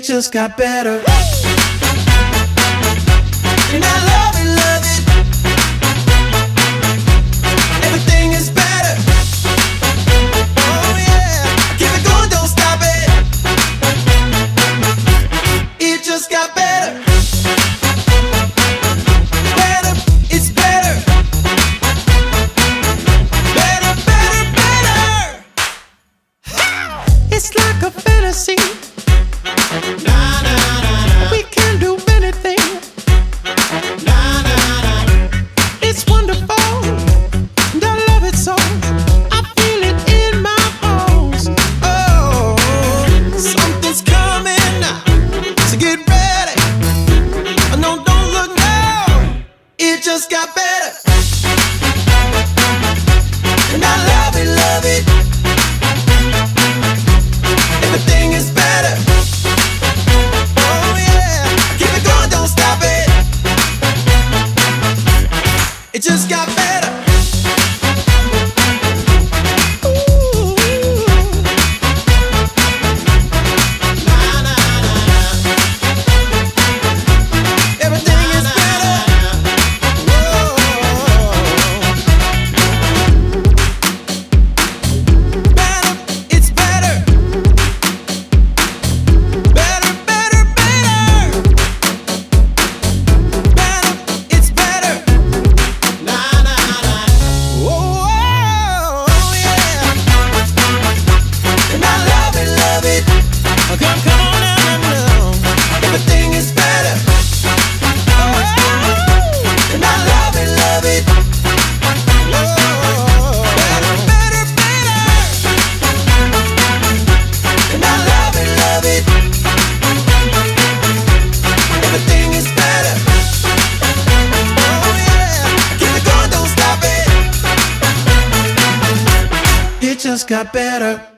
just got better. And I love it, everything is better. Oh yeah, keep it going, don't stop it. It just got better. Better, it's better. Better, better, better. It's like a fantasy. We can do anything. It's wonderful, and I love it so. I feel it in my bones. Oh, something's coming now, so get ready. No, don't look now. It just got better. And I love it, everything is better. Oh yeah, keep it going, don't stop it. It just got better. Ooh. Nah, nah, nah, nah. Everything is better. Whoa. Better, it's better. Better, better, better. Better, it's better. Nah, nah, nah. Whoa, yeah. And I love it. Come on now. Everything is better. Oh, and I love it. Whoa. Better, better, better. And I love it. Everything is better. Oh yeah, keep it going, don't stop it. It just got better.